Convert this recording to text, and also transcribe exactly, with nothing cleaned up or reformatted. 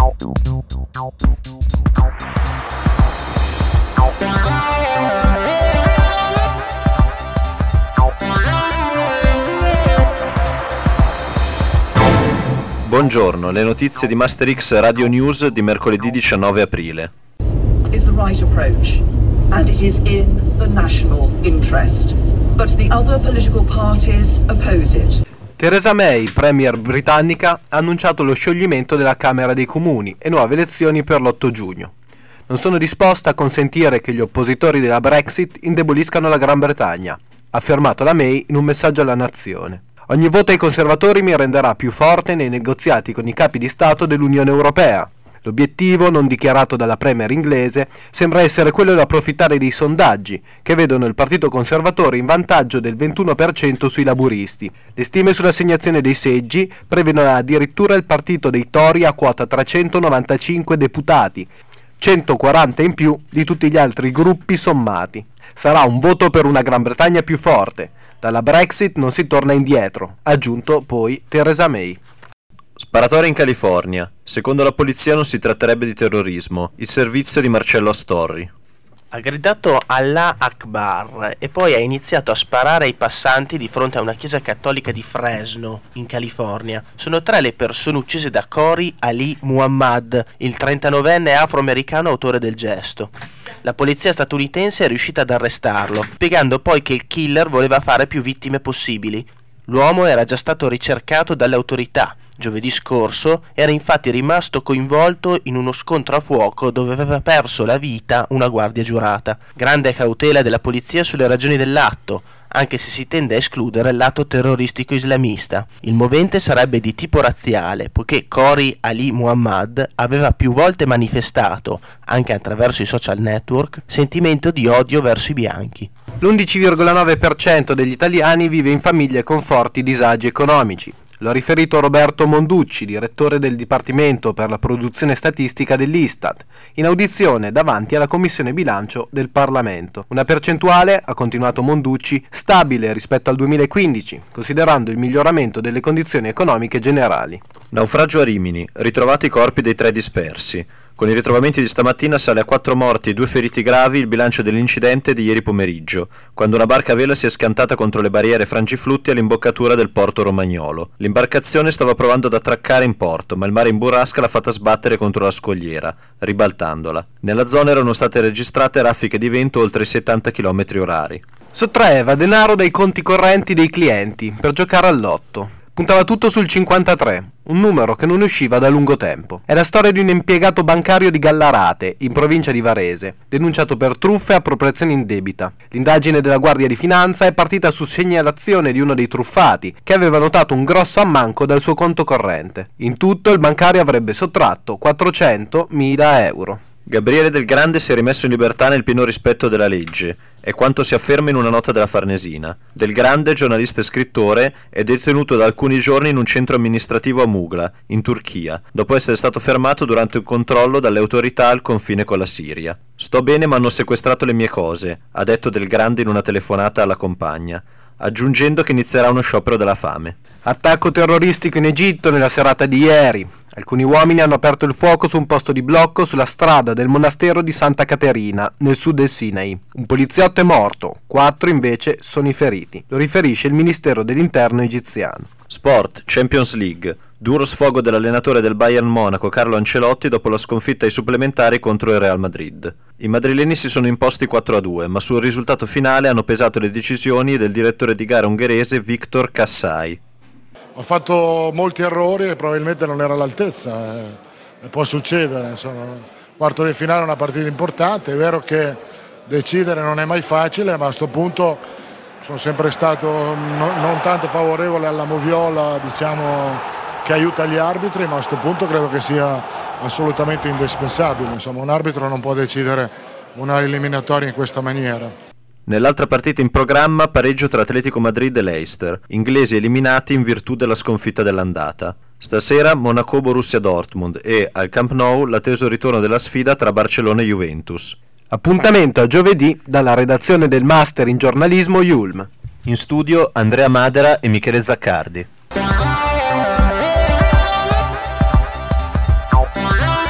Buongiorno, le notizie di Master X Radio News di mercoledì diciannove aprile. Is the right approach and it is in the national interest, but the other political parties oppose it. Theresa May, premier britannica, ha annunciato lo scioglimento della Camera dei Comuni e nuove elezioni per l'otto giugno. Non sono disposta a consentire che gli oppositori della Brexit indeboliscano la Gran Bretagna, ha affermato la May in un messaggio alla nazione. Ogni voto ai conservatori mi renderà più forte nei negoziati con i capi di Stato dell'Unione Europea. L'obiettivo, non dichiarato dalla premier inglese, sembra essere quello di approfittare dei sondaggi, che vedono il partito conservatore in vantaggio del ventuno per cento sui laburisti. Le stime sull'assegnazione dei seggi prevedono addirittura il partito dei Tory a quota trecentonovantacinque deputati, centoquaranta in più di tutti gli altri gruppi sommati. Sarà un voto per una Gran Bretagna più forte. Dalla Brexit non si torna indietro, ha aggiunto poi Theresa May. Sparatoria in California. Secondo la polizia non si tratterebbe di terrorismo. Il servizio di Marcello Astorri. Ha gridato Allah Akbar e poi ha iniziato a sparare ai passanti di fronte a una chiesa cattolica di Fresno, in California. Sono tre le persone uccise da Corey Ali Muhammad, il trentanovenne afroamericano autore del gesto. La polizia statunitense è riuscita ad arrestarlo, spiegando poi che il killer voleva fare più vittime possibili. L'uomo era già stato ricercato dalle autorità. Giovedì scorso era infatti rimasto coinvolto in uno scontro a fuoco dove aveva perso la vita una guardia giurata. Grande cautela della polizia sulle ragioni dell'atto, anche se si tende a escludere il lato terroristico islamista. Il movente sarebbe di tipo razziale, poiché Corey Ali Muhammad aveva più volte manifestato, anche attraverso i social network, sentimento di odio verso i bianchi. L'undici virgola nove per cento degli italiani vive in famiglie con forti disagi economici. Lo ha riferito Roberto Monducci, direttore del Dipartimento per la Produzione Statistica dell'Istat, in audizione davanti alla Commissione Bilancio del Parlamento. Una percentuale, ha continuato Monducci, stabile rispetto al duemilaquindici, considerando il miglioramento delle condizioni economiche generali. Naufragio a Rimini, ritrovati i corpi dei tre dispersi. Con i ritrovamenti di stamattina sale a quattro morti e due feriti gravi il bilancio dell'incidente di ieri pomeriggio, quando una barca a vela si è scantata contro le barriere frangiflutti all'imboccatura del porto romagnolo. L'imbarcazione stava provando ad attraccare in porto, ma il mare in burrasca l'ha fatta sbattere contro la scogliera, ribaltandola. Nella zona erano state registrate raffiche di vento oltre i settanta chilometri orari. Sottraeva denaro dai conti correnti dei clienti per giocare al lotto. Puntava tutto sul cinquantatré, un numero che non usciva da lungo tempo. È la storia di un impiegato bancario di Gallarate, in provincia di Varese, denunciato per truffe e appropriazione indebita. L'indagine della Guardia di Finanza è partita su segnalazione di uno dei truffati, che aveva notato un grosso ammanco dal suo conto corrente. In tutto il bancario avrebbe sottratto quattrocentomila euro. Gabriele Del Grande si è rimesso in libertà nel pieno rispetto della legge, è quanto si afferma in una nota della Farnesina. Del Grande, giornalista e scrittore, è detenuto da alcuni giorni in un centro amministrativo a Mugla, in Turchia, dopo essere stato fermato durante un controllo dalle autorità al confine con la Siria. «Sto bene ma hanno sequestrato le mie cose», ha detto Del Grande in una telefonata alla compagna, aggiungendo che inizierà uno sciopero della fame. Attacco terroristico in Egitto nella serata di ieri. Alcuni uomini hanno aperto il fuoco su un posto di blocco sulla strada del monastero di Santa Caterina, nel sud del Sinai. Un poliziotto è morto, quattro invece sono i feriti. Lo riferisce il Ministero dell'Interno egiziano. Sport, Champions League. Duro sfogo dell'allenatore del Bayern Monaco Carlo Ancelotti dopo la sconfitta ai supplementari contro il Real Madrid. I madrileni si sono imposti quattro a due, ma sul risultato finale hanno pesato le decisioni del direttore di gara ungherese Viktor Kassai. Ho fatto molti errori e probabilmente non era all'altezza, eh, può succedere, insomma. Quarto di finale è una partita importante, è vero che decidere non è mai facile, ma a questo punto sono sempre stato no, non tanto favorevole alla moviola, diciamo, che aiuta gli arbitri, ma a questo punto credo che sia assolutamente indispensabile. Insomma, un arbitro non può decidere una eliminatoria in questa maniera. Nell'altra partita in programma, pareggio tra Atletico Madrid e Leicester, inglesi eliminati in virtù della sconfitta dell'andata. Stasera Monaco-Borussia Dortmund e, al Camp Nou, l'atteso ritorno della sfida tra Barcellona e Juventus. Appuntamento a giovedì dalla redazione del Master in giornalismo Yulm. In studio Andrea Madera e Michele Zaccardi.